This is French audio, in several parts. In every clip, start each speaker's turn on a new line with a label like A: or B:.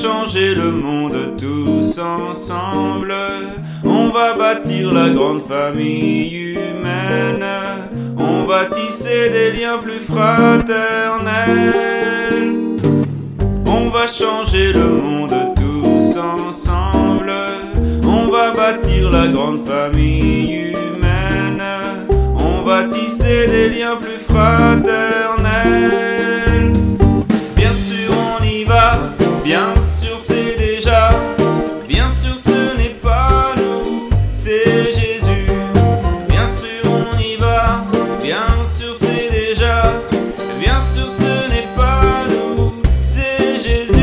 A: changer le monde tous ensemble. On va bâtir la grande famille humaine. On va tisser des liens plus fraternels. On va changer le monde tous ensemble. On va bâtir la grande famille humaine. On va tisser des liens plus fraternels. Bien sûr on y va, bien sûr c'est déjà. Bien sûr ce n'est pas nous, c'est Jésus. Bien sûr on y va, bien sûr c'est déjà. Bien sûr ce n'est pas nous, c'est Jésus.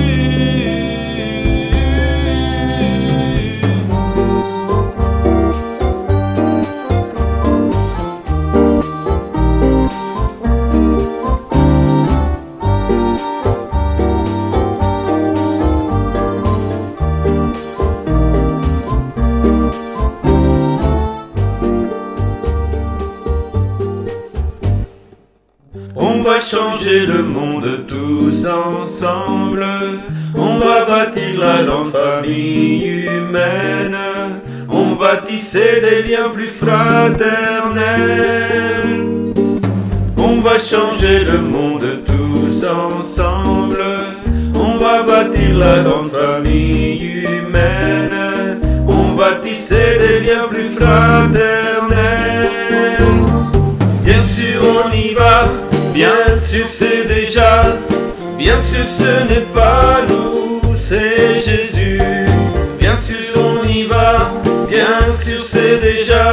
A: On va changer le monde tous ensemble. On va bâtir la grande famille humaine. On va tisser des liens plus fraternels. On va changer le monde tous ensemble. On va bâtir la grande famille humaine. On va tisser des liens plus fraternels. Bien sûr on y va. Bien sûr c'est déjà, bien sûr ce n'est pas nous, c'est Jésus. Bien sûr on y va, bien sûr c'est déjà,